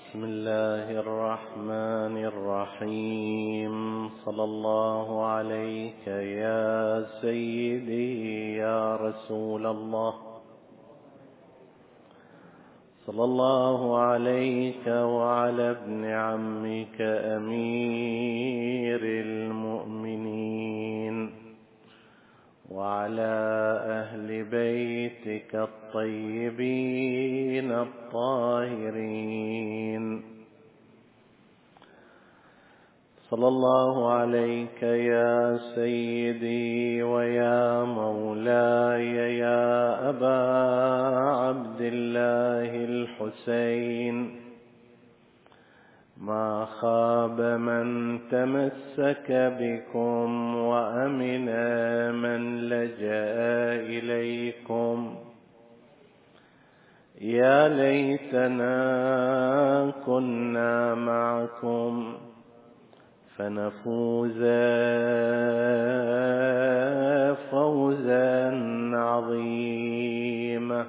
بسم الله الرحمن الرحيم. صلى الله عليك يا سيدي يا رسول الله، صلى الله عليك وعلى ابن عمك أمير المؤمنين وعلى أهل بيتك الطيبين الطاهرين. صلى الله عليك يا سيدي ويا مولاي يا أبا عبد الله الحسين، ما خاب من تمسك بكم وأمن من لجأ إليكم. يا ليتنا كنا معكم فنفوز فوزا عظيما.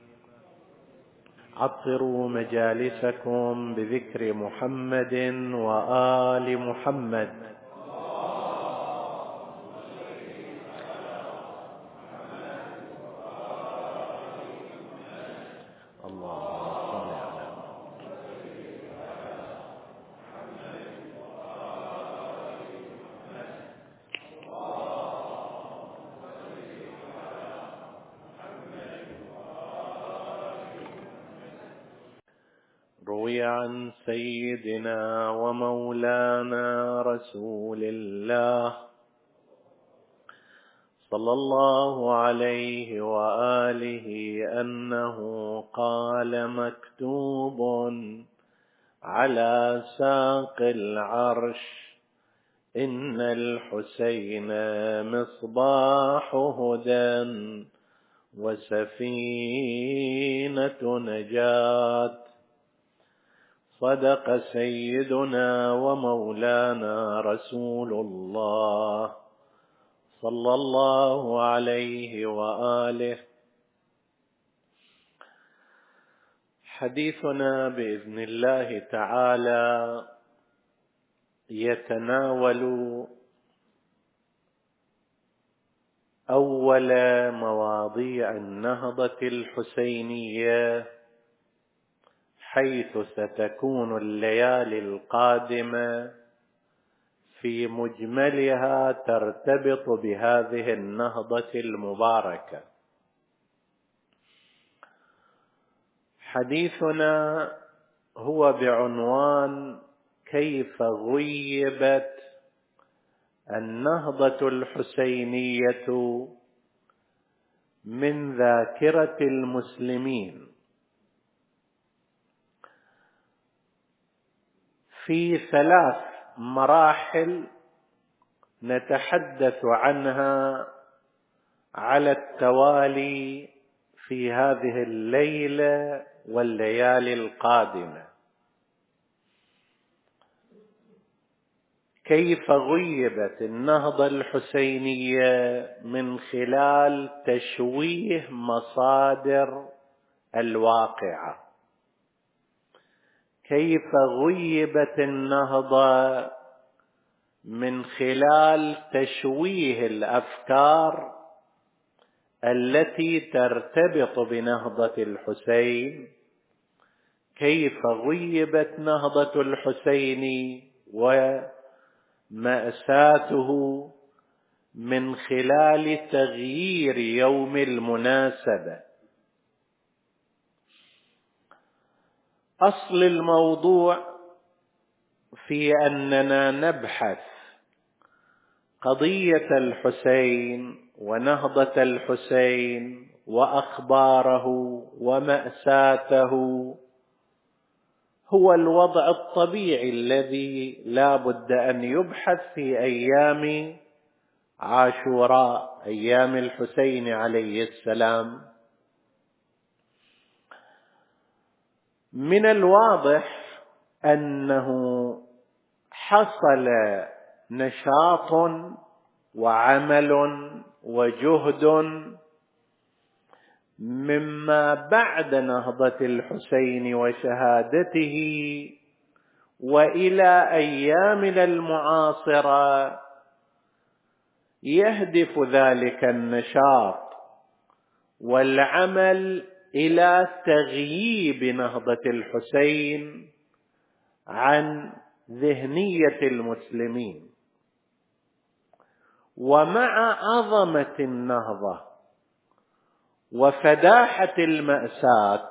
عطروا مجالسكم بذكر محمد وآل محمد. اللهم صل على روي عن سيدنا ومولانا رسول الله صلى الله عليه وآله أنه قال: مكتوب على ساق العرش إن الحسين مصباح هدى وسفينة نجاة. صدق سيدنا ومولانا رسول الله صلى الله عليه وآله. حديثنا بإذن الله تعالى يتناول أول مواضيع النهضة الحسينية، حيث ستكون الليالي القادمة في مجملها ترتبط بهذه النهضة المباركة. حديثنا هو بعنوان: كيف غيبت النهضة الحسينية من ذاكرة المسلمين. في 3 مراحل نتحدث عنها على التوالي في هذه الليلة والليالي القادمة. كيف غيبت النهضة الحسينية من خلال تشويه مصادر الواقعة. كيف غيبت النهضة من خلال تشويه الأفكار التي ترتبط بنهضة الحسين. كيف غيبت نهضة الحسين ومأساته من خلال تغيير يوم المناسبة. أصل الموضوع في أننا نبحث قضية الحسين ونهضة الحسين وأخباره ومأساته هو الوضع الطبيعي الذي لا بد أن يبحث في أيام عاشوراء، أيام الحسين عليه السلام. من الواضح أنه حصل نشاط وعمل وجهد مما بعد نهضة الحسين وشهادته وإلى أيامنا المعاصرة يهدف ذلك النشاط والعمل إلى تغييب نهضة الحسين عن ذهنية المسلمين. ومع عظمة النهضة وفداحة المأساة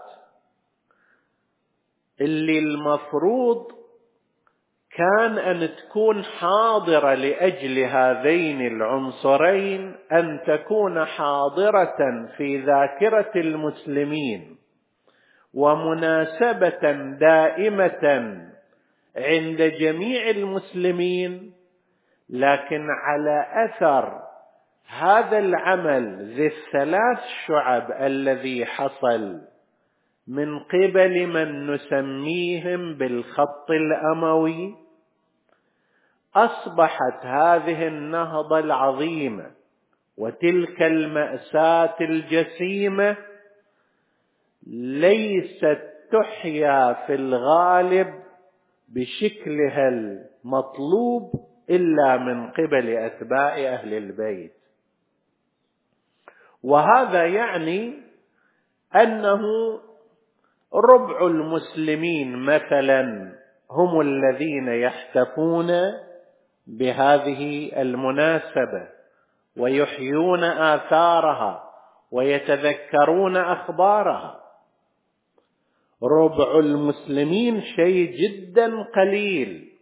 اللي المفروض كان أن تكون حاضرة لأجل هذين العنصرين، أن تكون حاضرة في ذاكرة المسلمين ومناسبة دائمة عند جميع المسلمين، لكن على أثر هذا العمل ذي الثلاث شعب الذي حصل من قبل من نسميهم بالخط الأموي، أصبحت هذه النهضة العظيمة وتلك المأساة الجسيمة ليست تحيا في الغالب بشكلها المطلوب إلا من قبل أتباع أهل البيت. وهذا يعني أنه ربع المسلمين مثلا هم الذين يحتفون بهذه المناسبة ويحيون آثارها ويتذكرون أخبارها. ربع المسلمين شيء جدا قليل،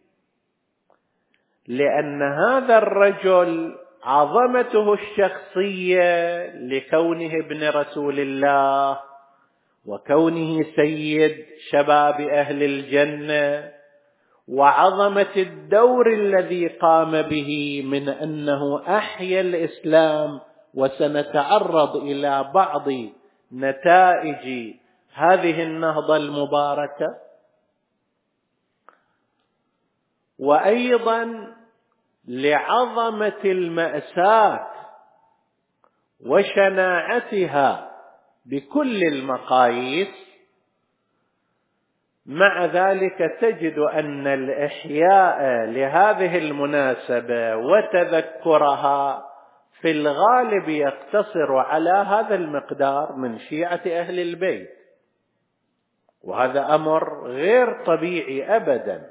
لأن هذا الرجل عظمته الشخصية لكونه ابن رسول الله وكونه سيد شباب أهل الجنة، وعظمة الدور الذي قام به من أنه أحيا الإسلام، وسنتعرض إلى بعض نتائج هذه النهضة المباركة. وأيضا لعظمة المأساة وشناعتها بكل المقاييس، مع ذلك تجد أن الإحياء لهذه المناسبة وتذكرها في الغالب يقتصر على هذا المقدار من شيعة أهل البيت، وهذا أمر غير طبيعي أبدا.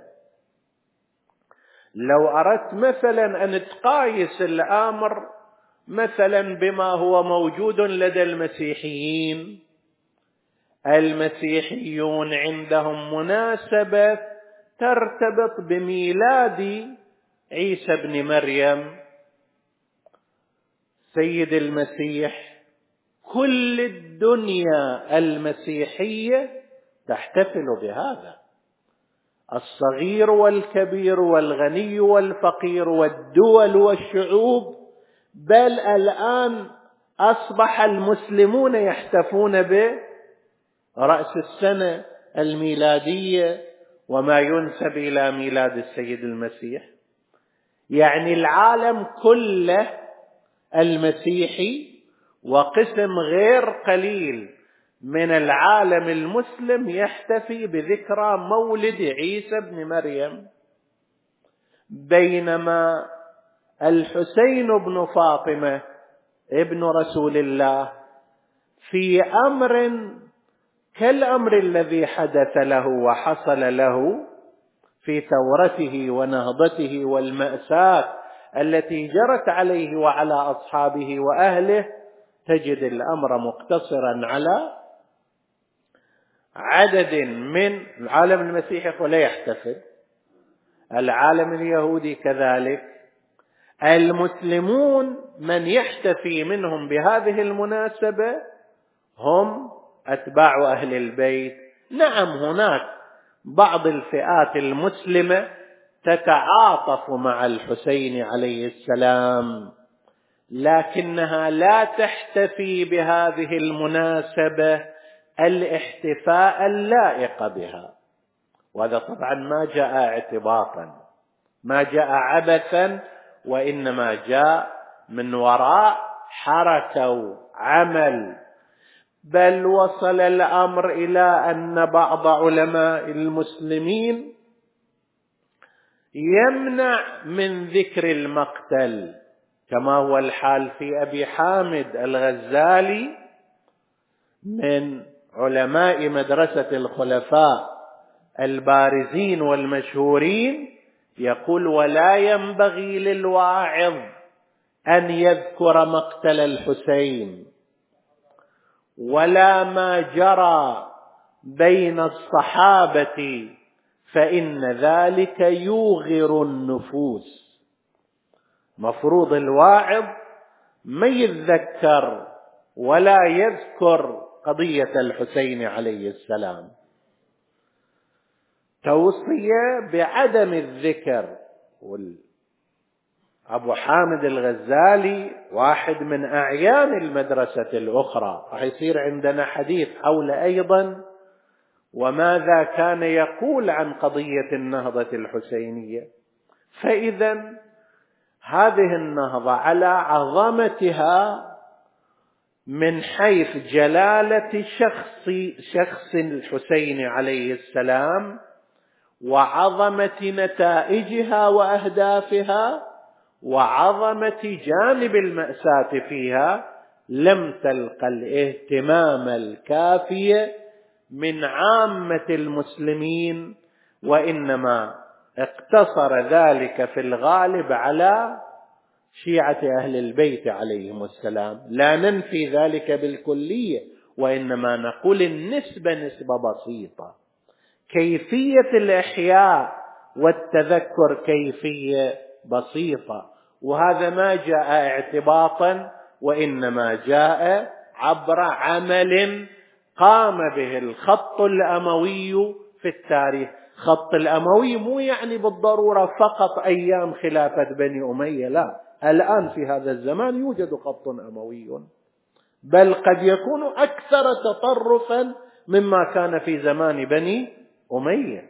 لو أردت مثلا أن تقايس الأمر مثلا بما هو موجود لدى المسيحيين، المسيحيون عندهم مناسبة ترتبط بميلاد عيسى بن مريم سيد المسيح. كل الدنيا المسيحية تحتفل بهذا، الصغير والكبير والغني والفقير والدول والشعوب، بل الآن أصبح المسلمون يحتفون برأس السنة الميلادية وما ينسب إلى ميلاد السيد المسيح. يعني العالم كله المسيحي وقسم غير قليل من العالم المسلم يحتفي بذكرى مولد عيسى بن مريم، بينما الحسين بن فاطمة ابن رسول الله في أمر كالأمر الذي حدث له وحصل له في ثورته ونهضته والمأساة التي جرت عليه وعلى أصحابه وأهله، تجد الأمر مقتصرا على عدد من العالم المسيحي ولا يحتفل، العالم اليهودي كذلك. المسلمون من يحتفي منهم بهذه المناسبة هم أتباع أهل البيت. نعم، هناك بعض الفئات المسلمة تتعاطف مع الحسين عليه السلام، لكنها لا تحتفي بهذه المناسبة الاحتفاء اللائق بها. وهذا طبعا ما جاء اعتباطا، ما جاء عبثا، وإنما جاء من وراء حركة وعمل بل وصل الأمر إلى أن بعض علماء المسلمين يمنع من ذكر المقتل، كما هو الحال في أبي حامد الغزالي من علماء مدرسة الخلفاء البارزين والمشهورين، يقول: ولا ينبغي للواعظ أن يذكر مقتل الحسين ولا ما جرى بين الصحابة، فإن ذلك يوغر النفوس. مفروض الواعظ ما يتذكر ولا يذكر قضية الحسين عليه السلام، توصية بعدم الذكر. أبو حامد الغزالي واحد من أعيان المدرسة الأخرى، راح يصير عندنا حديث حول أيضا وماذا كان يقول عن قضية النهضة الحسينية. فإذا هذه النهضة على عظمتها من حيث جلالة شخص الحسين عليه السلام وعظمة نتائجها وأهدافها وعظمة جانب المأساة فيها، لم تلقى الاهتمام الكافي من عامة المسلمين، وإنما اقتصر ذلك في الغالب على شيعة أهل البيت عليهم السلام. لا ننفي ذلك بالكلية، وإنما نقول النسبة نسبة بسيطة. كيفية الإحياء والتذكر كيفية بسيطة، وهذا ما جاء اعتباطا، وإنما جاء عبر عمل قام به الخط الأموي في التاريخ. خط الأموي مو يعني بالضرورة فقط أيام خلافة بني أمية، لا، الآن في هذا الزمان يوجد خط أموي، بل قد يكون أكثر تطرفا مما كان في زمان بني أمية.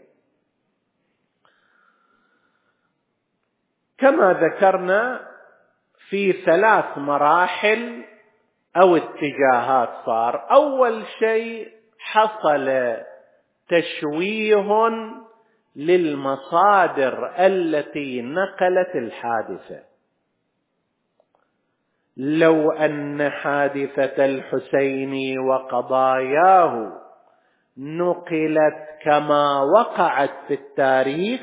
كما ذكرنا في 3 مراحل أو اتجاهات صار. أول شيء حصل تشويه للمصادر التي نقلت الحادثة. لو أن حادثة الحسين وقضاياه نقلت كما وقعت في التاريخ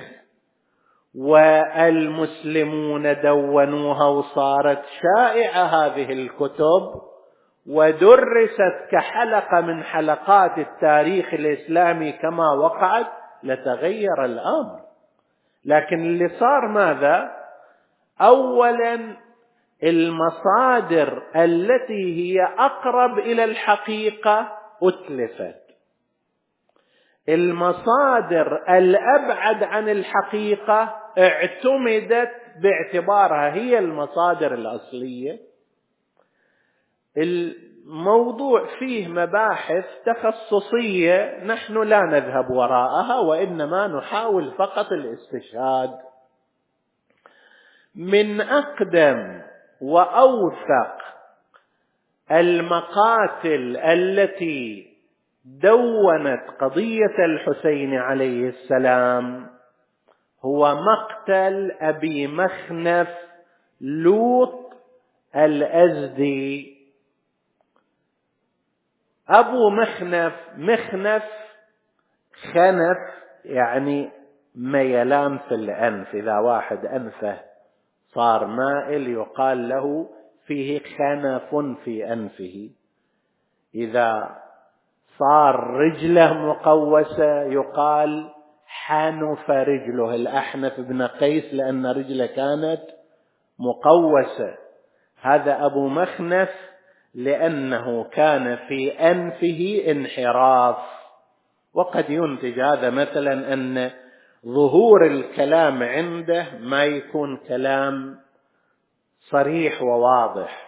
والمسلمون دونوها وصارت شائعة هذه الكتب ودرست كحلقة من حلقات التاريخ الإسلامي كما وقعت، لتغير الأمر. لكن اللي صار ماذا؟ أولا المصادر التي هي أقرب إلى الحقيقة أتلفت، المصادر الأبعد عن الحقيقة اعتمدت باعتبارها هي المصادر الأصلية. الموضوع فيه مباحث تخصصية نحن لا نذهب وراءها، وإنما نحاول فقط الاستشهاد. من أقدم وأوثق المقاتل التي دونت قضية الحسين عليه السلام هو مقتل أبي مخنف لوط الأزدي. أبو مخنف خنف يعني ميلان في الأنف، إذا واحد أنفه صار مائل يقال له فيه خنف في أنفه، إذا صار رجله مقوسة يقال حنف رجله، الأحنف بن قيس لأن رجله كانت مقوسة. هذا أبو مخنف لأنه كان في أنفه انحراف. وقد ينتج هذا مثلا أن ظهور الكلام عنده ما يكون كلام صريح وواضح.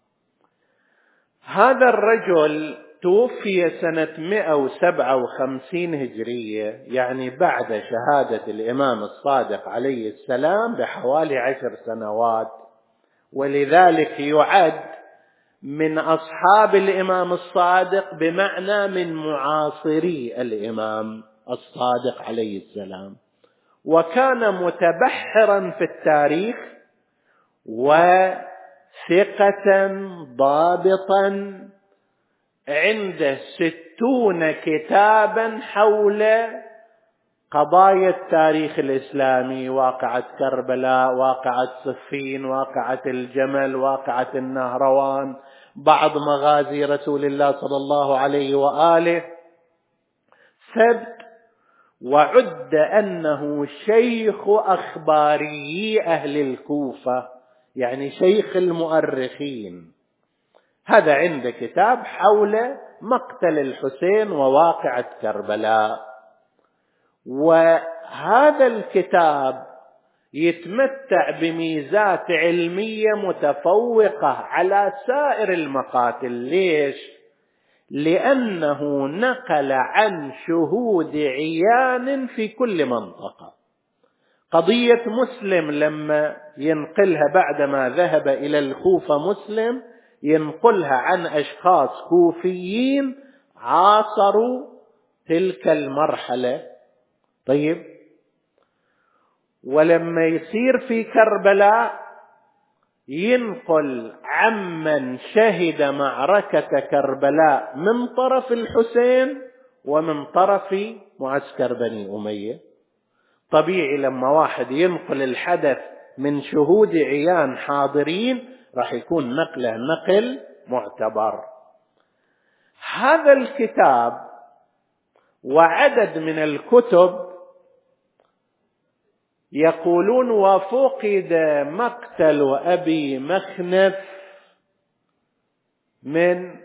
هذا الرجل توفي سنة 157 هجرية، يعني بعد شهادة الإمام الصادق عليه السلام بحوالي 10 سنوات، ولذلك يعد من أصحاب الإمام الصادق، بمعنى من معاصري الإمام الصادق عليه السلام، وكان متبحرا في التاريخ وثقة ضابطا، عنده 60 كتابا حول قضايا التاريخ الإسلامي: واقعة كربلاء، واقعة صفين، واقعة الجمل، واقعة النهروان، بعض مغازي رسول الله صلى الله عليه وآله، ثبت. وعد أنه شيخ أخباري أهل الكوفة، يعني شيخ المؤرخين. هذا عنده كتاب حول مقتل الحسين وواقعة كربلاء، وهذا الكتاب يتمتع بميزات علمية متفوقة على سائر المقاتل. ليش؟ لأنه نقل عن شهود عيان في كل منطقة. قضية مسلم لما ينقلها بعدما ذهب إلى الكوفة، مسلم ينقلها عن أشخاص كوفيين عاصروا تلك المرحلة. طيب، ولما يصير في كربلاء ينقل عمن شهد معركة كربلاء من طرف الحسين ومن طرف معسكر بني أمية. طبيعي لما واحد ينقل الحدث من شهود عيان حاضرين راح يكون نقله نقل معتبر. هذا الكتاب وعدد من الكتب يقولون وفقد مقتل أبي مخنف من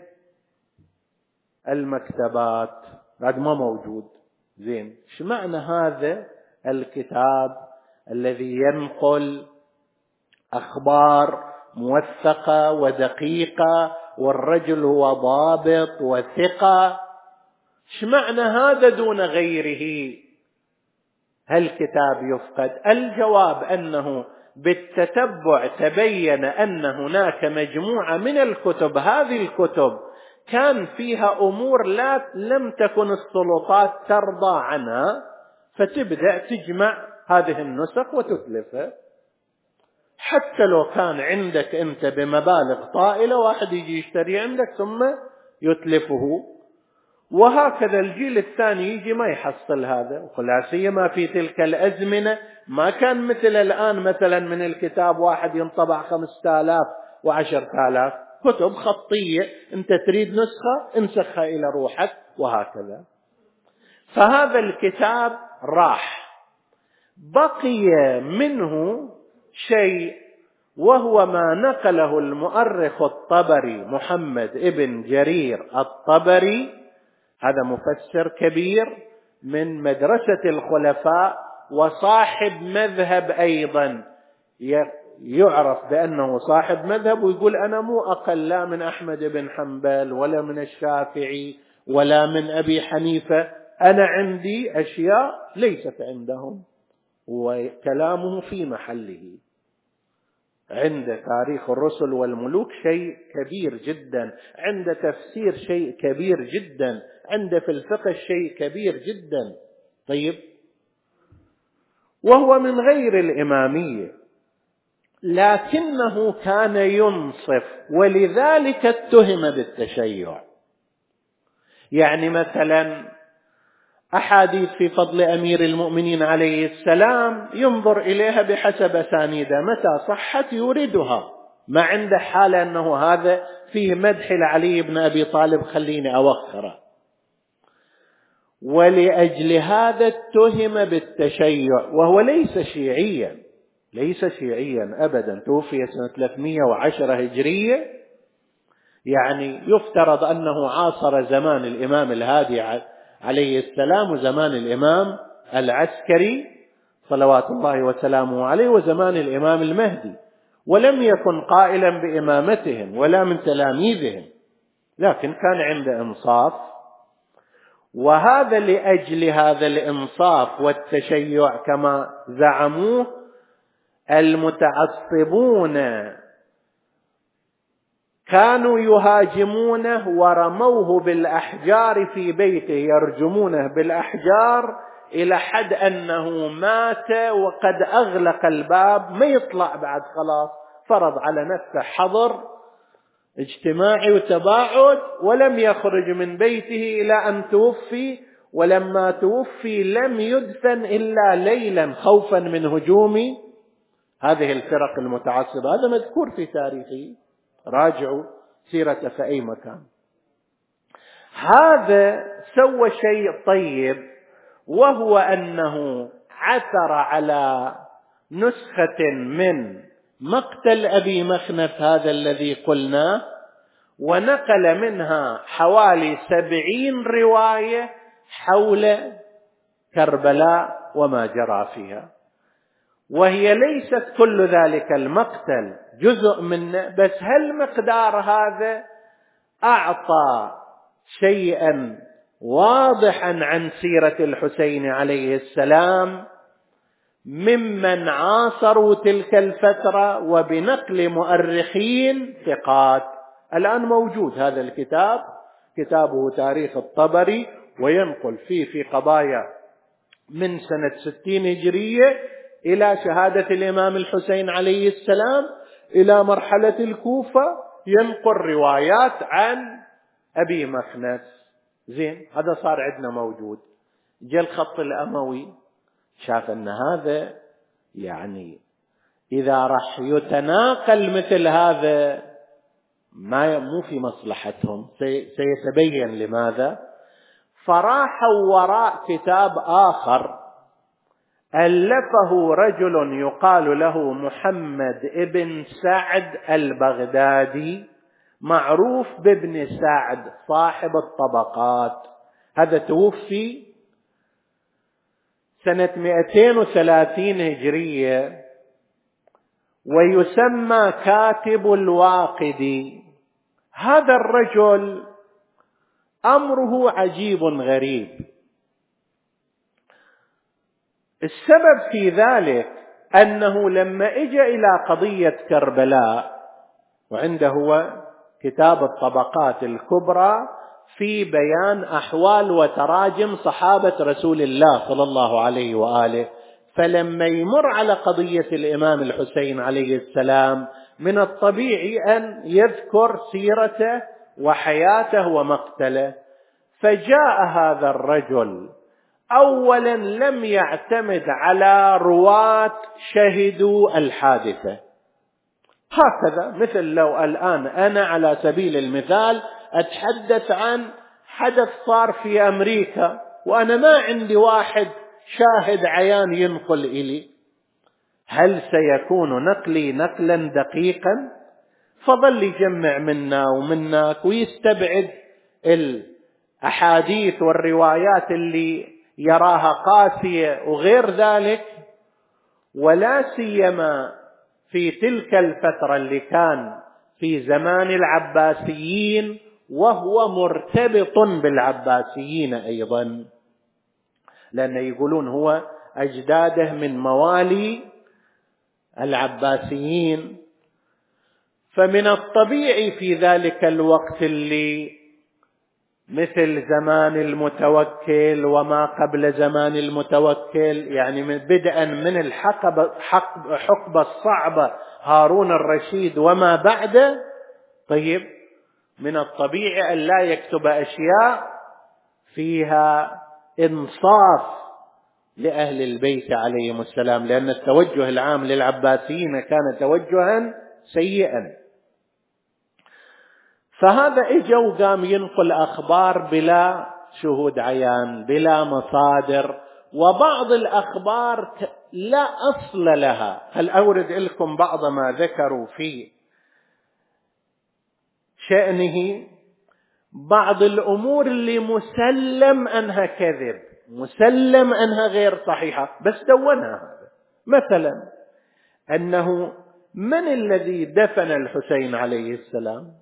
المكتبات، بعد ما موجود. زين، شو معنى هذا الكتاب الذي ينقل أخبار موثقة ودقيقة والرجل هو ضابط وثقة؟ شو معنى هذا دون غيره؟ هالكتاب يفقد. الجواب أنه بالتتبع تبين أن هناك مجموعة من الكتب، هذه الكتب كان فيها أمور لم تكن السلطات ترضى عنها، فتبدأ تجمع هذه النسخ وتتلفها. حتى لو كان عندك أنت بمبالغ طائلة، واحد يجي يشتري عندك ثم يتلفه، وهكذا الجيل الثاني يجي ما يحصل هذا. ولا سيما في تلك الأزمنة ما كان مثل الآن، مثلا من الكتاب واحد ينطبع 5000 و10,000 كتب خطية، أنت تريد نسخة انسخها إلى روحك وهكذا. فهذا الكتاب راح، بقي منه شيء، وهو ما نقله المؤرخ الطبري محمد ابن جرير الطبري. هذا مفسر كبير من مدرسة الخلفاء وصاحب مذهب أيضا، يعرف بأنه صاحب مذهب، ويقول أنا مو أقل لا من أحمد بن حنبل ولا من الشافعي ولا من أبي حنيفة، أنا عندي أشياء ليست عندهم، وكلامه في محله. عند تاريخ الرسل والملوك شيء كبير جدا، عند تفسير شيء كبير جدا، عند في الفقه شيء كبير جدا. طيب، وهو من غير الإمامية، لكنه كان ينصف، ولذلك اتهم بالتشيع. يعني مثلا أحاديث في فضل أمير المؤمنين عليه السلام ينظر إليها بحسب أسانيدها، متى صحت يوردها، ما عنده حالة أنه هذا فيه مدح لعلي بن أبي طالب خليني أوخره. ولأجل هذا اتهم بالتشيع، وهو ليس شيعيا، ليس شيعيا أبدا، توفي سنة 310 هجرية، يعني يفترض أنه عاصر زمان الإمام الهادي عليه السلام وزمان الإمام العسكري صلوات الله وسلامه عليه وزمان الإمام المهدي، ولم يكن قائلا بإمامتهم ولا من تلاميذهم، لكن كان عنده إنصاف. وهذا لأجل هذا الإنصاف والتشيع كما زعموه المتعصبون كانوا يهاجمونه ورموه بالأحجار في بيته، يرجمونه بالأحجار إلى حد أنه مات وقد أغلق الباب، ما يطلع بعد، خلاص فرض على نفسه حظر اجتماعي وتباعد، ولم يخرج من بيته إلى أن توفي. ولما توفي لم يدفن إلا ليلا خوفا من هجوم هذه الفرق المتعصبة. هذا مذكور في تاريخه، راجعوا سيرته في أي مكان. هذا سوى شيء طيب، وهو أنه عثر على نسخة من مقتل أبي مخنف هذا الذي قلناه، ونقل منها حوالي 70 رواية حول كربلاء وما جرى فيها. وهي ليست كل ذلك المقتل، جزء منه بس. هالمقدار هذا أعطى شيئا واضحا عن سيرة الحسين عليه السلام ممن عاصروا تلك الفترة، وبنقل مؤرخين ثقات. الآن موجود هذا الكتاب، كتابه تاريخ الطبري، وينقل فيه في قضايا من سنة 60 هجرية إلى شهادة الإمام الحسين عليه السلام إلى مرحلة الكوفة، ينقل روايات عن أبي مخنف. زين، هذا صار عندنا موجود. جاء الخط الأموي شاف أن هذا يعني إذا راح يتناقل مثل هذا مو في مصلحتهم، سيتبين لماذا. فراحوا وراء كتاب آخر ألفه رجل يقال له محمد ابن سعد البغدادي، معروف بابن سعد صاحب الطبقات. هذا توفي سنة 230 هجرية، ويسمى كاتب الواقدي. هذا الرجل أمره عجيب غريب. السبب في ذلك أنه لما اجى إلى قضية كربلاء، وعنده هو كتاب الطبقات الكبرى في بيان أحوال وتراجم صحابة رسول الله صلى الله عليه وآله، فلما يمر على قضية الإمام الحسين عليه السلام من الطبيعي أن يذكر سيرته وحياته ومقتله. فجاء هذا الرجل أولا لم يعتمد على رواة شهدوا الحادثة، هكذا مثل لو الآن أنا على سبيل المثال أتحدث عن حدث صار في أمريكا، وأنا ما عندي واحد شاهد عيان ينقل إلي، هل سيكون نقلي نقلا دقيقا؟ فظل يجمع منا ومناك ويستبعد الأحاديث والروايات اللي يراها قاسية وغير ذلك. ولا سيما في تلك الفترة اللي كان في زمان العباسيين، وهو مرتبط بالعباسيين أيضا، لأن يقولون هو أجداده من موالي العباسيين. فمن الطبيعي في ذلك الوقت اللي مثل زمان المتوكل وما قبل زمان المتوكل، يعني بدءا من الحقبة الصعبة هارون الرشيد وما بعده، طيب من الطبيعي أن لا يكتب أشياء فيها إنصاف لأهل البيت عليهم السلام، لأن التوجه العام للعباسيين كان توجها سيئا. فهذا اجا وقام ينقل أخبار بلا شهود عيان، بلا مصادر، وبعض الأخبار لا أصل لها. هل أورد لكم بعض ما ذكروا في شأنه؟ بعض الأمور اللي مسلم أنها كذب، مسلم أنها غير صحيحة، بس دونها هذا. مثلا أنه من الذي دفن الحسين عليه السلام؟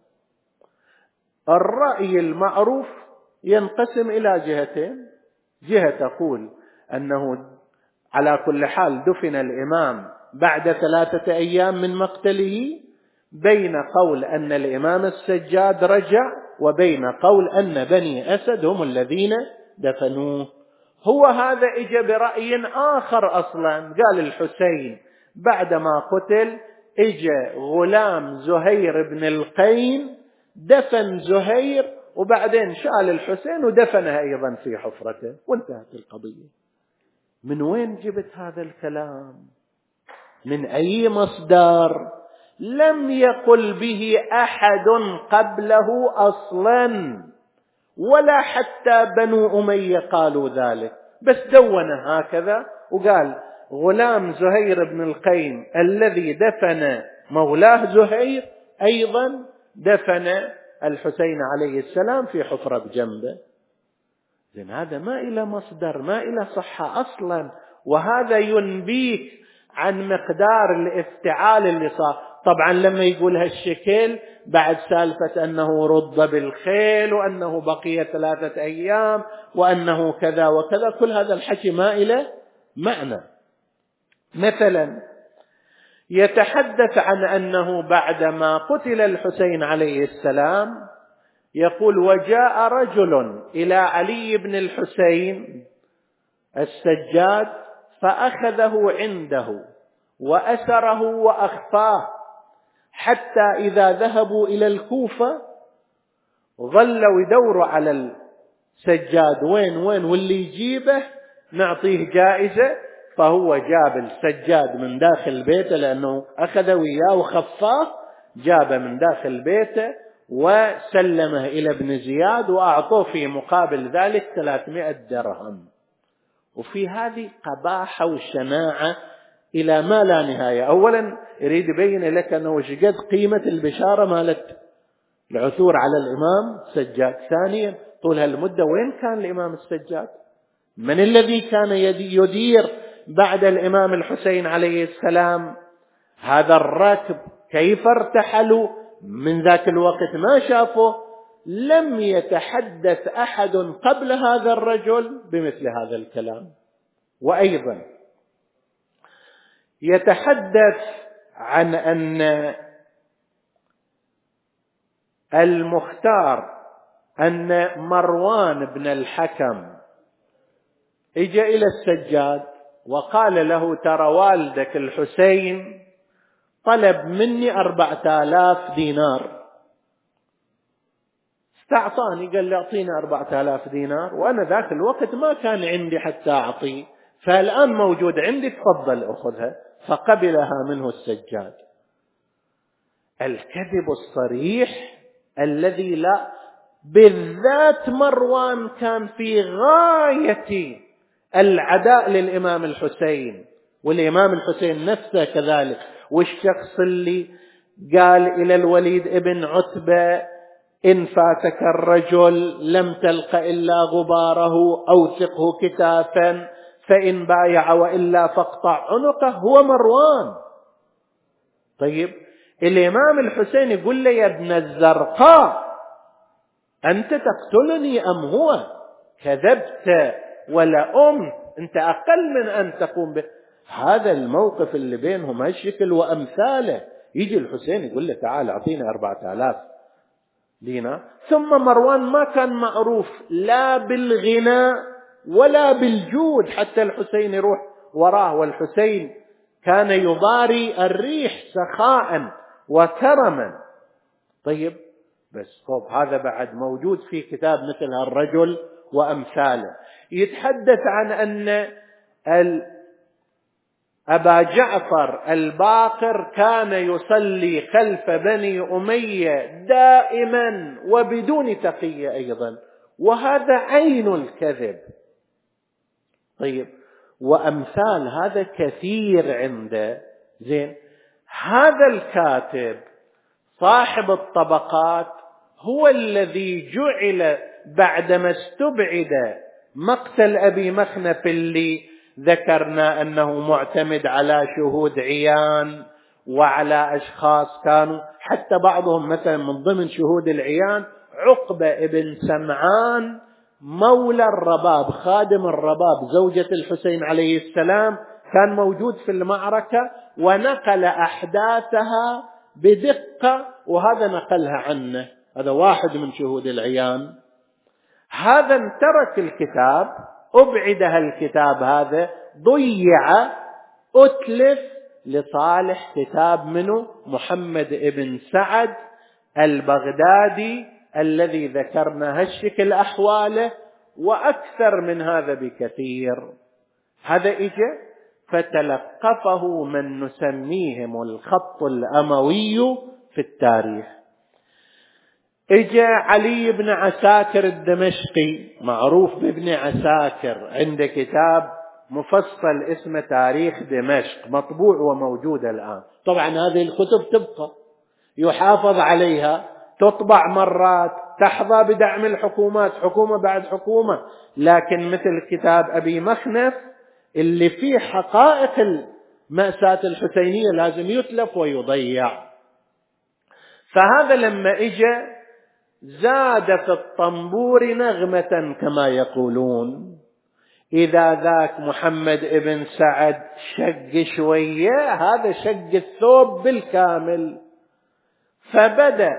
الرأي المعروف ينقسم إلى جهتين. جهة تقول أنه على كل حال دفن الإمام بعد 3 أيام من مقتله، بين قول أن الإمام السجاد رجع وبين قول أن بني أسد هم الذين دفنوه. هو هذا إجا برأي آخر أصلا، قال الحسين بعدما قتل إجا غلام زهير بن القين دفن زهير، وبعدين شال الحسين ودفنها أيضا في حفرته وانتهت القضية. من وين جبت هذا الكلام؟ من أي مصدر؟ لم يقل به أحد قبله أصلا، ولا حتى بنو أمية قالوا ذلك، بس دون هكذا وقال غلام زهير بن القين الذي دفن مولاه زهير أيضا دفن الحسين عليه السلام في حفرة بجنبه. لأن هذا ما إلى مصدر، ما إلى صحة أصلا، وهذا ينبيك عن مقدار الافتعال اللي صار. طبعا لما يقول هالشكل بعد سالفة أنه رد بالخيل وأنه بقي 3 أيام وأنه كذا وكذا، كل هذا الحكي ما إلى معنى. مثلا يتحدث عن أنه بعدما قتل الحسين عليه السلام يقول وجاء رجل إلى علي بن الحسين السجاد فأخذه عنده وأسره وأخفاه، حتى إذا ذهبوا إلى الكوفة ظلوا يدوروا على السجاد وين واللي يجيبه نعطيه جائزة. فهو جاب السجاد من داخل بيته لأنه أخذه وياه وخفاه، جابه من داخل بيته وسلمه إلى ابن زياد وأعطوه في مقابل ذلك 300 درهم. وفي هذه قباحة وشناعة إلى ما لا نهاية. أولا يريد يبين لك أنه وشقد قيمة البشارة مالت العثور على الإمام السجاد. ثانيا طول هالمدة وين كان الإمام السجاد؟ من الذي كان يدير بعد الإمام الحسين عليه السلام هذا الركب؟ كيف ارتحلوا من ذاك الوقت؟ ما شافوا. لم يتحدث أحد قبل هذا الرجل بمثل هذا الكلام. وأيضا يتحدث عن أن المختار أن مروان بن الحكم اجى إلى السجاد وقال له ترى والدك الحسين طلب مني 4000 دينار. استعطاني، قال لي أعطيني 4000 دينار، وأنا ذاك الوقت ما كان عندي حتى أعطيه، فالآن موجود عندي، تفضل أخذها. فقبلها منه السجاد. الكذب الصريح الذي لا، بالذات مروان كان في غاية العداء للإمام الحسين، والإمام الحسين نفسه كذلك. والشخص اللي قال إلى الوليد ابن عتبة إن فاتك الرجل لم تلق إلا غباره أوثقه كتافا فإن بايع وإلا فاقطع عنقه، هو مروان. طيب الإمام الحسين يقول لي يا ابن الزرقاء أنت تقتلني أم هو؟ كذبت ولا أمت، أنت أقل من أن تقوم به. هذا الموقف اللي بينهم هالشكل وأمثاله. يجي الحسين يقول له تعال أعطينا 4000 دينار. ثم مروان ما كان معروف لا بالغنى ولا بالجود حتى الحسين يروح وراه، والحسين كان يضاري الريح سخاء وكرما. طيب بس هذا بعد موجود في كتاب مثل هالرجل وأمثاله. يتحدث عن أن أبا جعفر الباقر كان يصلي خلف بني أمية دائما وبدون تقية أيضا، وهذا عين الكذب. طيب وأمثال هذا كثير عنده. زين، هذا الكاتب صاحب الطبقات هو الذي جعل بعدما استبعد مقتل أبي مخنف اللي ذكرنا أنه معتمد على شهود عيان وعلى أشخاص كانوا، حتى بعضهم مثلا من ضمن شهود العيان عقبة ابن سمعان مولى الرباب خادم الرباب زوجة الحسين عليه السلام، كان موجود في المعركة ونقل أحداثها بدقة، وهذا نقلها عنه، هذا واحد من شهود العيان. هذا ترك الكتاب، أبعد الكتاب هذا، ضيع، أتلف لصالح كتاب منه محمد ابن سعد البغدادي الذي ذكرنا هالشكل أحواله، وأكثر من هذا بكثير. هذا إجا فتلقفه من نسميهم الخط الأموي في التاريخ. إجا علي بن عساكر الدمشقي، معروف بابن عساكر، عنده كتاب مفصل اسمه تاريخ دمشق، مطبوع وموجود الآن. طبعا هذه الكتب تبقى، يحافظ عليها، تطبع مرات، تحظى بدعم الحكومات، حكومة بعد حكومة، لكن مثل كتاب أبي مخنف اللي فيه حقائق المأساة الحسينية لازم يتلف ويضيع. فهذا لما إجا زاد في الطنبور نغمة كما يقولون. إذا ذاك محمد ابن سعد شق شوية، هذا شق الثوب بالكامل، فبدأ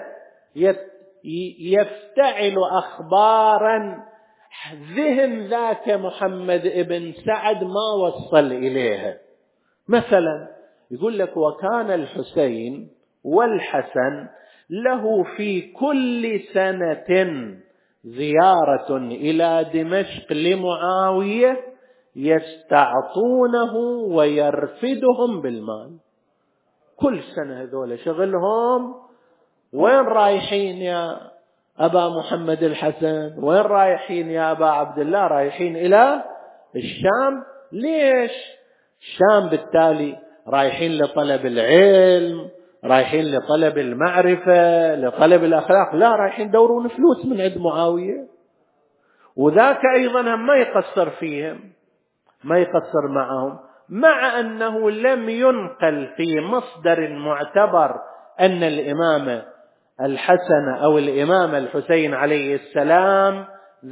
يفتعل أخبارا ذهن ذاك محمد ابن سعد ما وصل إليها. مثلا يقول لك: وكان الحسين والحسن له في كل سنة زيارة إلى دمشق لمعاوية يستعطونه ويرفدهم بالمال. كل سنة هذول شغلهم، وين رايحين يا أبا محمد الحسن؟ وين رايحين يا أبا عبد الله؟ رايحين إلى الشام. ليش؟ الشام بالتالي رايحين لطلب العلم، رايحين لطلب المعرفة، لطلب الأخلاق، لا رايحين يدورون فلوس من عند معاوية. وذاك أيضا ما يقصر فيهم، ما يقصر معهم، مع أنه لم ينقل في مصدر معتبر أن الإمام الحسن أو الإمام الحسين عليه السلام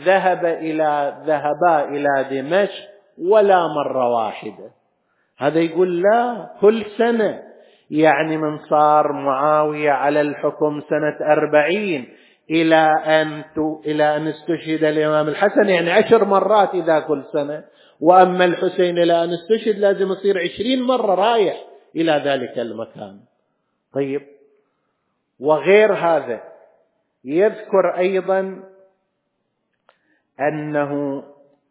ذهبا إلى دمشق ولا مرة واحدة. هذا يقول لا، كل سنة، يعني من صار معاوية على الحكم سنة 40 إلى أن استشهد الإمام الحسن، يعني 10 مرات إذا كل سنة. وأما الحسين إلى أن استشهد لازم يصير 20 مرة رايح إلى ذلك المكان. طيب، وغير هذا يذكر أيضا أنه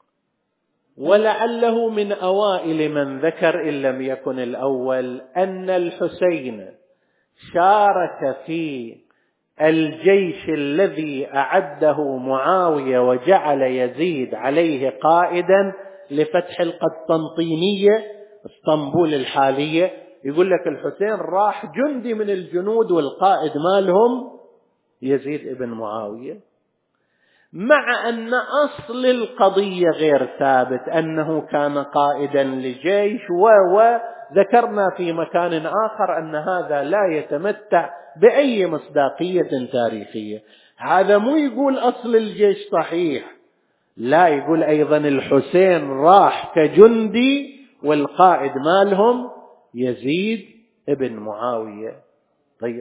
ولعله من أوائل من ذكر إن لم يكن الأول أن الحسين شارك في الجيش الذي أعده معاوية وجعل يزيد عليه قائدا لفتح القسطنطينية، اسطنبول الحالية. يقول لك الحسين راح جندي من الجنود والقائد مالهم يزيد ابن معاوية، مع أن أصل القضية غير ثابت، أنه كان قائدا لجيش، وذكرنا في مكان آخر أن هذا لا يتمتع بأي مصداقية تاريخية. هذا مو يقول أصل الجيش صحيح، لا، يقول أيضا الحسين راح كجندي والقائد مالهم يزيد ابن معاوية. طيب،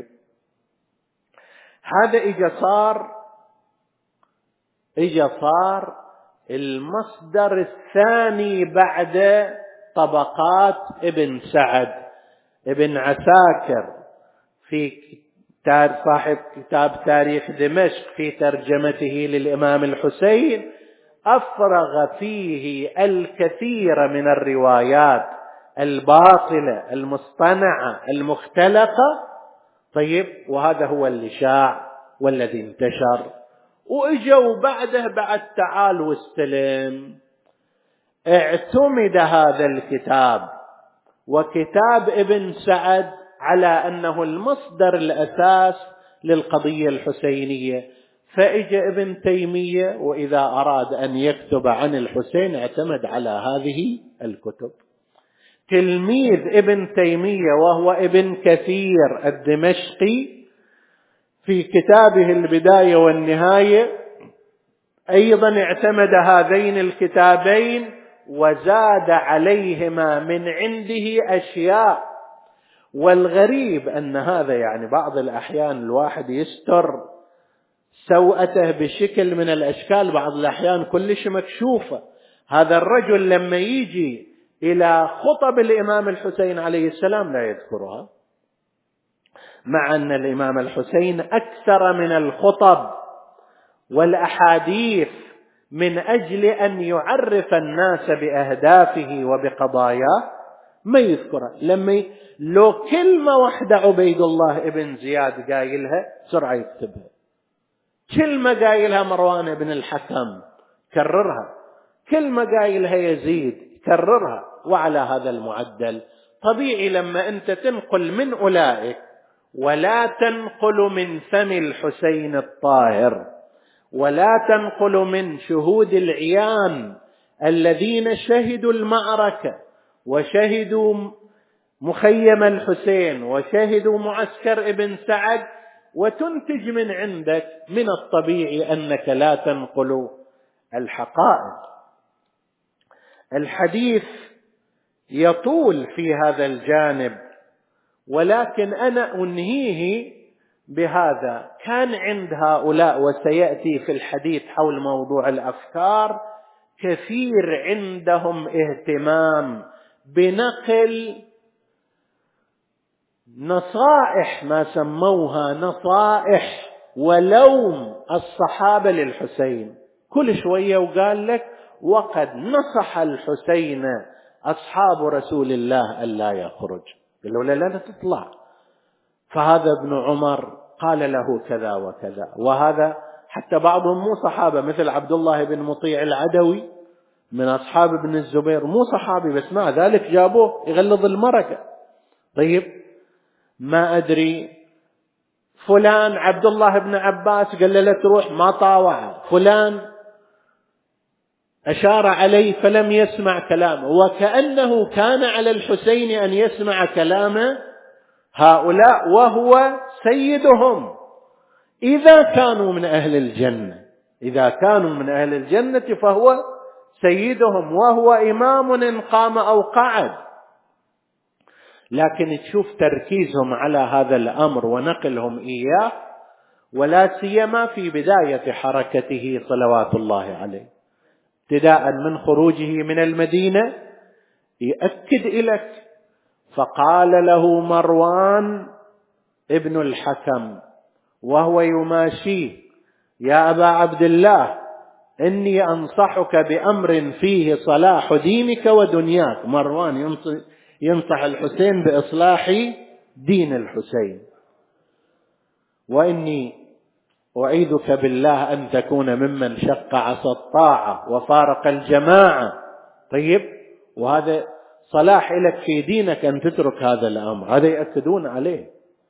هذا إجا صار المصدر الثاني بعد طبقات ابن سعد. ابن عساكر في صاحب كتاب تاريخ دمشق في ترجمته للإمام الحسين أفرغ فيه الكثير من الروايات الباطلة المصطنعة المختلقة. طيب، وهذا هو اللي شاع والذي انتشر. وإجوا بعده بعد تعال واستلم. اعتمد هذا الكتاب وكتاب ابن سعد على أنه المصدر الأساس للقضية الحسينية. فإجا ابن تيمية وإذا أراد أن يكتب عن الحسين اعتمد على هذه الكتب. تلميذ ابن تيمية وهو ابن كثير الدمشقي في كتابه البداية والنهاية أيضا اعتمد هذين الكتابين وزاد عليهما من عنده أشياء، والغريب أن هذا يعني بعض الأحيان الواحد يستر سوءته بشكل من الأشكال، بعض الأحيان كلش مكشوفة. هذا الرجل لما يجي إلى خطب الإمام الحسين عليه السلام لا يذكرها، مع أن الإمام الحسين أكثر من الخطب والأحاديث من أجل أن يعرف الناس بأهدافه وبقضاياه ما يذكرها. لو كلمة واحدة عبيد الله ابن زياد قايلها سرعة يكتبها، كلمة قايلها مروان بن الحكم كررها، كلمة قايلها يزيد كررها. وعلى هذا المعدل طبيعي لما أنت تنقل من أولئك ولا تنقل من فم الحسين الطاهر، ولا تنقل من شهود العيان الذين شهدوا المعركة وشهدوا مخيم الحسين وشهدوا معسكر ابن سعد، وتنتج من عندك، من الطبيعي أنك لا تنقل الحقائق. الحديث يطول في هذا الجانب، ولكن أنا أنهيه بهذا. كان عند هؤلاء، وسيأتي في الحديث حول موضوع الأفكار، كثير عندهم اهتمام بنقل نصائح، ما سموها نصائح ولوم الصحابة للحسين. كل شوية وقال لك وقد نصح الحسين أصحاب رسول الله ألا يخرج، قالوا لا تطلع. فهذا ابن عمر قال له كذا وكذا، وهذا حتى بعضهم مو صحابة، مثل عبد الله بن مطيع العدوي من أصحاب ابن الزبير، مو صحابي بس مع ذلك جابوه يغلظ المركة. طيب ما أدري فلان عبد الله بن عباس قال له تروح ما طاوع، فلان أشار عليه فلم يسمع كلامه، وكأنه كان على الحسين أن يسمع كلام هؤلاء وهو سيدهم إذا كانوا من أهل الجنة. إذا كانوا من أهل الجنة فهو سيدهم وهو إمام إن قام أو قعد. لكن تشوف تركيزهم على هذا الأمر ونقلهم إياه، ولا سيما في بداية حركته صلوات الله عليه، ابتداء من خروجه من المدينة يأكد إليك. فقال له مروان ابن الحكم وهو يماشيه: يا أبا عبد الله، إني أنصحك بأمر فيه صلاح دينك ودنياك. مروان ينصح الحسين بإصلاح دين الحسين: وإني أعيذك بالله أن تكون ممن شق عصا الطاعة وفارق الجماعة. طيب، وهذا صلاح لك في دينك أن تترك هذا الأمر، هذا يأكدون عليه.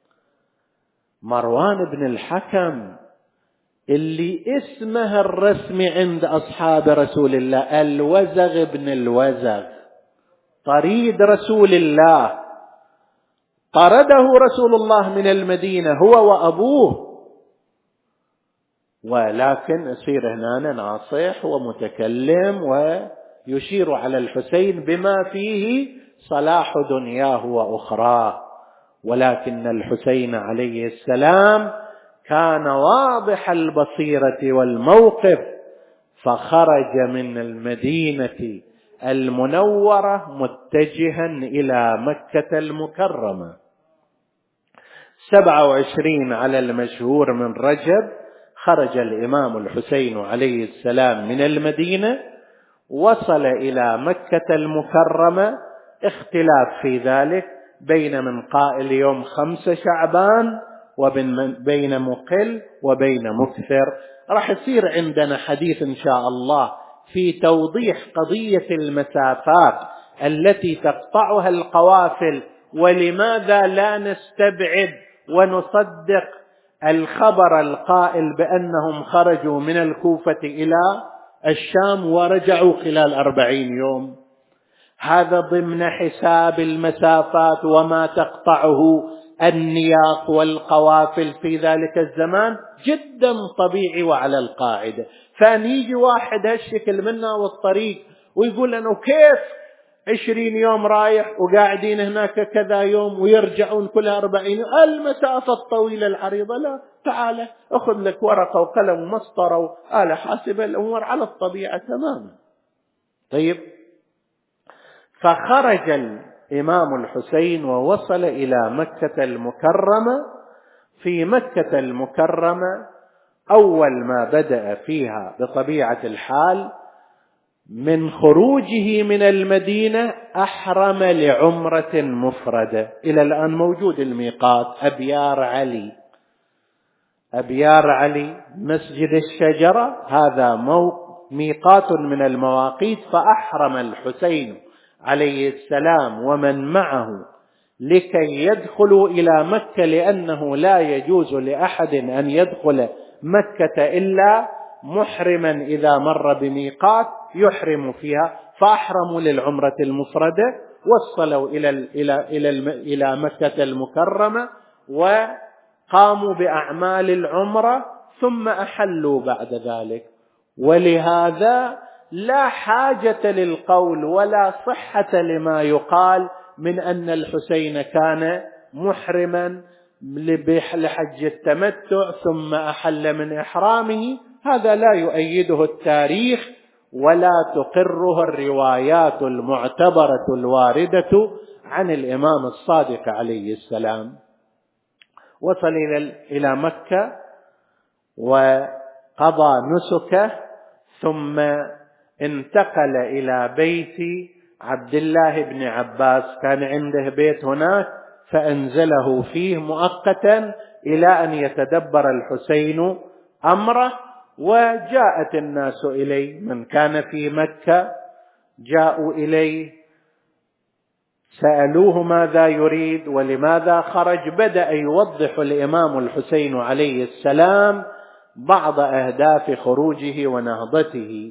مروان بن الحكم اللي اسمه الرسمي عند أصحاب رسول الله الوزغ بن الوزغ، طريد رسول الله، طرده رسول الله من المدينة هو وأبوه، ولكن يصير هنا ناصح ومتكلم ويشير على الحسين بما فيه صلاح دنياه وأخراه. ولكن الحسين عليه السلام كان واضح البصيرة والموقف، فخرج من المدينة المنورة متجها إلى مكة المكرمة. 27 على المشهور من رجب خرج الإمام الحسين عليه السلام من المدينة، وصل إلى مكة المكرمة. اختلاف في ذلك بين من قائل يوم 5 شعبان وبين مقل وبين مكثر. راح يصير عندنا حديث إن شاء الله في توضيح قضية المسافات التي تقطعها القوافل، ولماذا لا نستبعد ونصدق الخبر القائل بأنهم خرجوا من الكوفة إلى الشام ورجعوا خلال 40 يوم. هذا ضمن حساب المسافات وما تقطعه النياق والقوافل في ذلك الزمان، جدا طبيعي وعلى القاعدة. فأن يجي واحد هالشكل منا والطريق ويقول لنا كيف 20 يوم رايح وقاعدين هناك كذا يوم ويرجعون كل 40 يوم، المسافة الطويلة العريضة. لا، تعال أخذ لك ورقة وقلم ومسطرة وآلة حاسبة، الأمور على الطبيعة تماما. طيب، فخرج الإمام الحسين ووصل إلى مكة المكرمة. في مكة المكرمة أول ما بدأ فيها بطبيعة الحال من خروجه من المدينة أحرم لعمرة مفردة. إلى الآن موجود الميقات أبيار علي. أبيار علي مسجد الشجرة، هذا ميقات من المواقيت. فأحرم الحسين عليه السلام ومن معه لكي يدخلوا إلى مكة، لأنه لا يجوز لأحد أن يدخل مكة إلا محرما إذا مر بميقات يحرم فيها. فأحرموا للعمرة المفردة، وصلوا إلى مكة المكرمة وقاموا بأعمال العمرة، ثم أحلوا بعد ذلك. ولهذا لا حاجة للقول ولا صحة لما يقال من أن الحسين كان محرما لحج التمتع ثم أحل من إحرامه. هذا لا يؤيده التاريخ ولا تقره الروايات المعتبرة الواردة عن الإمام الصادق عليه السلام. وصل إلى مكة وقضى نسكه، ثم انتقل إلى بيت عبد الله بن عباس. كان عنده بيت هناك فأنزله فيه مؤقتا إلى أن يتدبر الحسين أمره. وجاءت الناس إليه، من كان في مكة جاءوا إليه سألوه ماذا يريد ولماذا خرج. بدأ يوضح الإمام الحسين عليه السلام بعض أهداف خروجه ونهضته.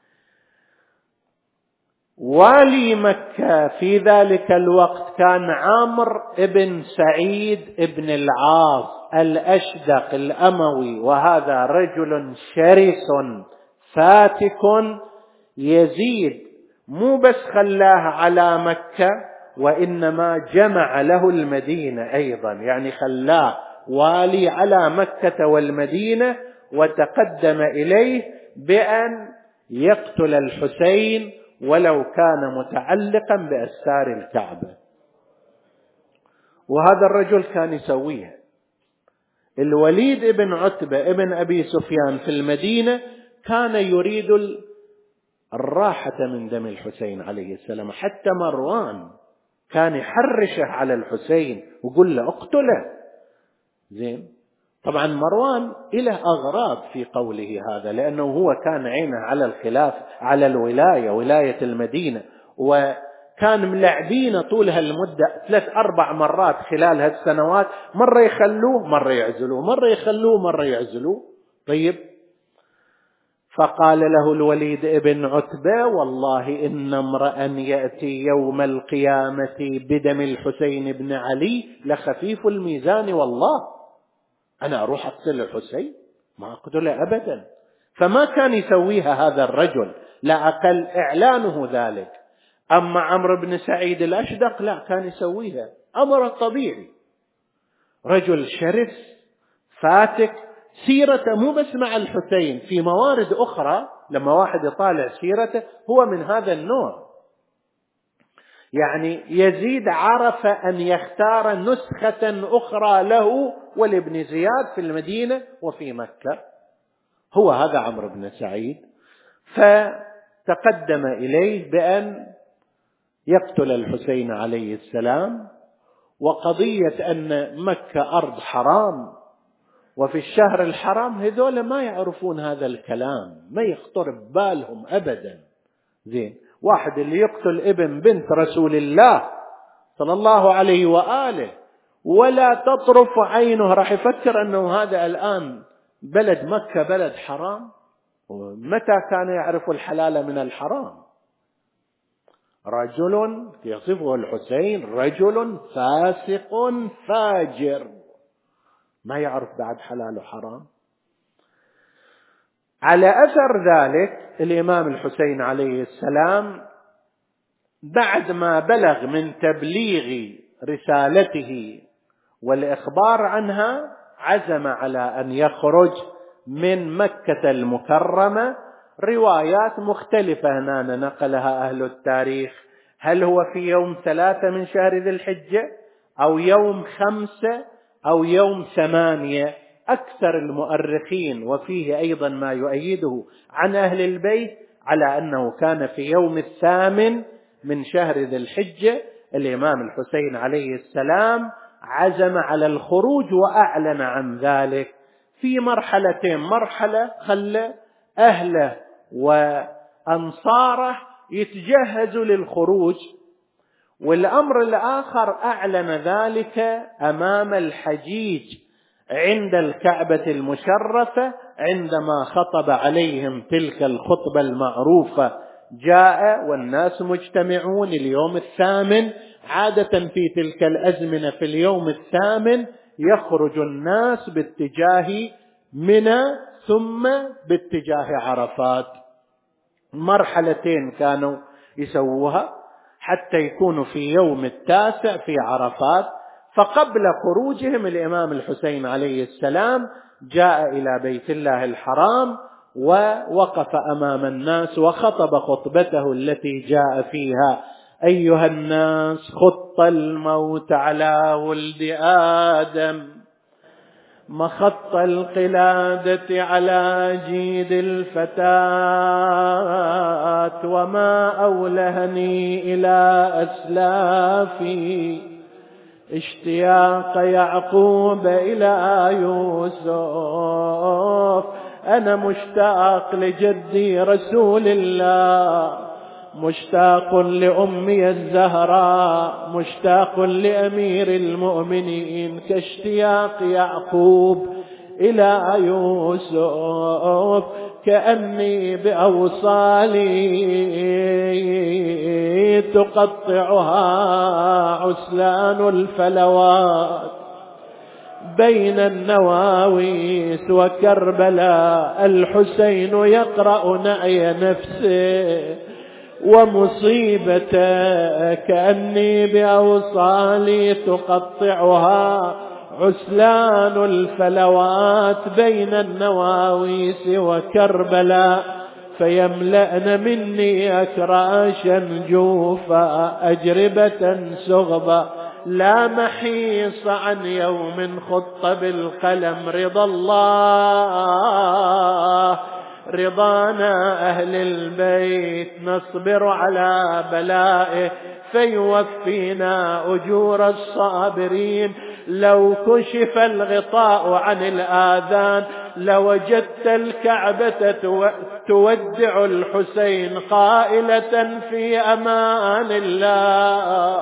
والي مكة في ذلك الوقت كان عمرو بن سعيد بن العاص الأشدق الأموي، وهذا رجل شرس فاتك. يزيد مو بس خلاه على مكة، وإنما جمع له المدينة أيضا، يعني خلاه والي على مكة والمدينة، وتقدم إليه بأن يقتل الحسين ولو كان متعلقا بأستار الكعبة. وهذا الرجل كان يسويها. الوليد بن عتبة ابن أبي سفيان في المدينة كان يريد الراحة من دم الحسين عليه السلام. حتى مروان كان يحرشه على الحسين ويقول له اقتله. زين، طبعا مروان له أغراض في قوله هذا، لأنه هو كان عينه على الخلاف، على الولاية، ولاية المدينة، وكان ملعبين طول هالمدة 3-4 مرات خلال هالسنوات، مرة يخلوه مرة يعزلوه، مرة يخلوه مرة يعزلوه. طيب، فقال له الوليد ابن عتبة: والله إن امرأ يأتي يوم القيامة بدم الحسين بن علي لخفيف الميزان، والله أنا أروح أقتل الحسين؟ ما أقتله أبدا. فما كان يسويها هذا الرجل، لا أقل إعلانه ذلك. أما عمرو بن سعيد الأشدق لا، كان يسويها أمر طبيعي. رجل شرس فاتك، سيرته مو بس مع الحسين، في موارد أخرى لما واحد يطالع سيرته هو من هذا النوع. يعني يزيد عرف أن يختار نسخة أخرى له ولابن زياد في المدينة وفي مكة. هو هذا عمرو بن سعيد. فتقدم إليه بأن يقتل الحسين عليه السلام. وقضية أن مكة أرض حرام وفي الشهر الحرام، هذول ما يعرفون هذا الكلام، ما يخطر ببالهم أبدا. زين، واحد اللي يقتل ابن بنت رسول الله صلى الله عليه وآله ولا تطرف عينه، راح يفكر أنه هذا الآن بلد مكة بلد حرام. ومتى كان يعرف الحلال من الحرام؟ رجل يصفه الحسين رجل فاسق فاجر، ما يعرف بعد حلال وحرام. على أثر ذلك الإمام الحسين عليه السلام بعد ما بلغ من تبليغ رسالته والإخبار عنها عزم على أن يخرج من مكة المكرمة. روايات مختلفة هنا نقلها أهل التاريخ، هل هو في يوم 3 من شهر ذي الحجة أو يوم 5 أو يوم 8. أكثر المؤرخين وفيه أيضا ما يؤيده عن أهل البيت على أنه كان في يوم 8 من شهر ذي الحجة. الإمام الحسين عليه السلام عزم على الخروج وأعلن عن ذلك في مرحلتين: مرحلة خلى أهله وأنصاره يتجهزوا للخروج، والأمر الآخر أعلن ذلك أمام الحجيج عند الكعبة المشرفة عندما خطب عليهم تلك الخطبة المعروفة: جاء والناس مجتمعون اليوم 8. عادة في تلك الأزمنة في اليوم 8 يخرج الناس باتجاه منى ثم باتجاه عرفات. مرحلتين كانوا يسووها حتى يكونوا في يوم 9 في عرفات. فقبل خروجهم الإمام الحسين عليه السلام جاء إلى بيت الله الحرام ووقف أمام الناس وخطب خطبته التي جاء فيها: أيها الناس، خط الموت على ولد آدم، مخط القلادة على جيد الفتاة، وما أولهني إلى أسلافي اشتياق يعقوب إلى يوسف. أنا مشتاق لجدي رسول الله، مشتاق لأمي الزهراء، مشتاق لأمير المؤمنين كاشتياق يعقوب إلى يوسف. كأني بأوصالي تقطعها عسلان الفلوات بين النواويس وكربلاء. الحسين يقرأ نعي نفسه ومصيبته، كأني بأوصالي تقطعها عسلان الفلوات بين النواويس وكربلاء، فيملأن مني أكراشا جوفا أجربة سغبا، لا محيص عن يوم خط بالقلم رضا الله رضانا أهل البيت، نصبر على بلائه فيوفينا أجور الصابرين. لو كشف الغطاء عن الآذان لوجدت الكعبة تودع الحسين قائلة في أمان الله،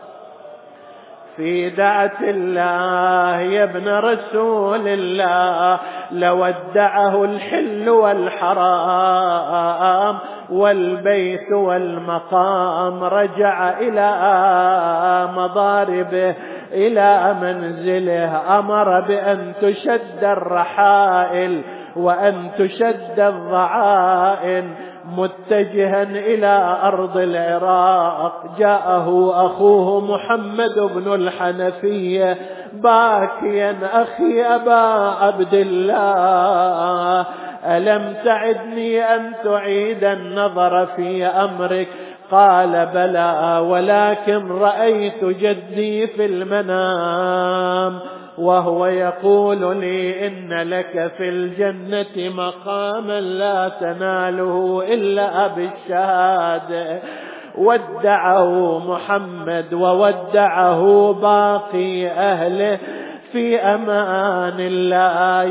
في دعة الله يا ابن رسول الله. لودعه الحل والحرام والبيت والمقام، رجع إلى مضاربه إلى منزله. أمر بأن تشد الرحائل وأن تشد الضعائن متجها إلى أرض العراق. جاءه أخوه محمد بن الحنفية باكيا: أخي أبا عبد الله، ألم تعدني أن تعيد النظر في أمرك؟ قال: بلى، ولكن رأيت جدي في المنام وهو يقول لي: إن لك في الجنة مقاما لا تناله إلا بالشهادة. ودعه محمد وودعه باقي أهله في أمان الله.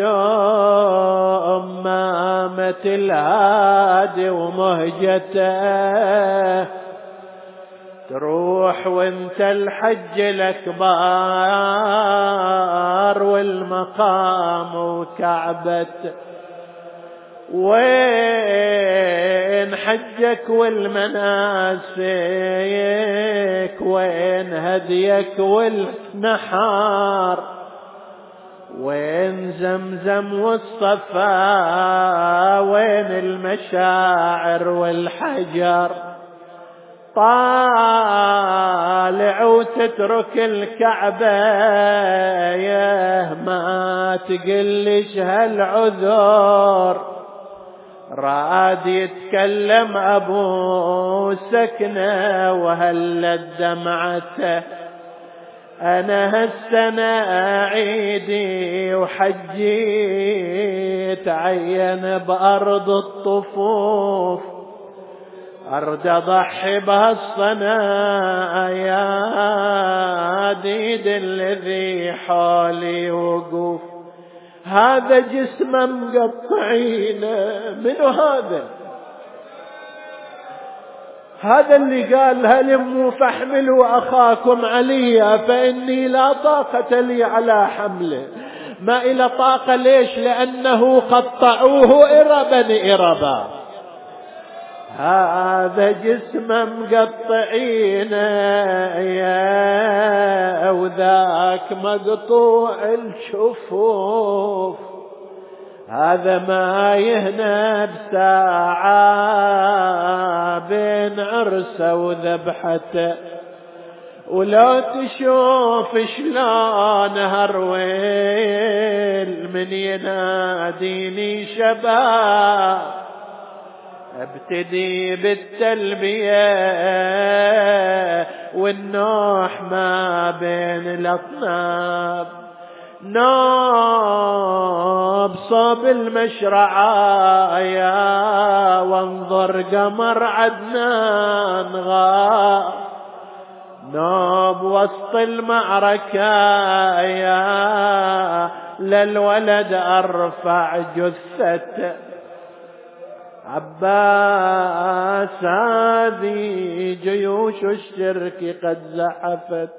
يشمامة الهادي ومهجته تروح وانت الحج الأكبر والمقام وكعبة. وين حجك والمناسك؟ وين هديك والنحار؟ وين زمزم والصفا؟ وين المشاعر والحجر؟ طالع وتترك الكعبة يا ما تقلش هالعذر. راد يتكلم أبو سكنة وهلت دمعته أنا هالسنة عيدي وحجي تعين بأرض الطفوف أرد أضحي بهالصناعة يا ديد الذي حالي وقوف. هذا جسمه مقطعينه منو هذا اللي قال هلموا فاحملوا أخاكم عليا فإني لا طاقة لي على حمله. ما إلى طاقة ليش؟ لأنه قطعوه إربا. هذا جسمه مقطعينه يا وذاك مقطوع الشفوف. هذا ما يهنى بساعة بين عرسه وذبحته. ولو تشوف شلون هرويل من يناديني شباب ابتدي بالتلبية والنوح ما بين الأطناب. نوب صوب المشرعة يا وانظر قمر عدنان غاب. نوب وسط المعركة يا للولد أرفع جثته. عباس هذه جيوش الشرك قد زحفت.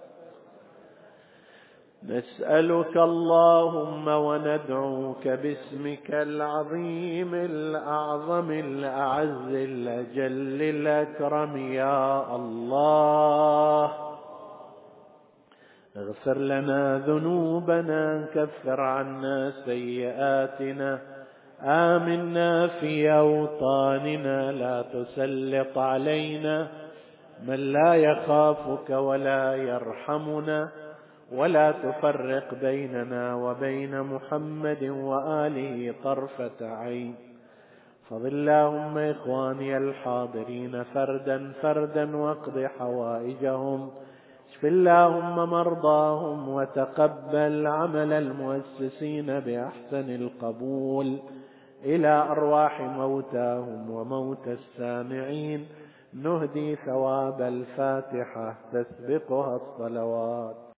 نسألك اللهم وندعوك باسمك العظيم الأعظم الأعز الأجل الأكرم يا الله. اغفر لنا ذنوبنا كفر عنا سيئاتنا آمنا في أوطاننا لا تسلط علينا من لا يخافك ولا يرحمنا ولا تفرق بيننا وبين محمد وآله طرفة عين. فضل اللهم إخواني الحاضرين فردا فردا واقض حوائجهم. اشف اللهم مرضاهم وتقبل عمل المؤسسين بأحسن القبول إلى أرواح موتاهم وموتى السامعين. نهدي ثواب الفاتحة تسبقها الصلوات.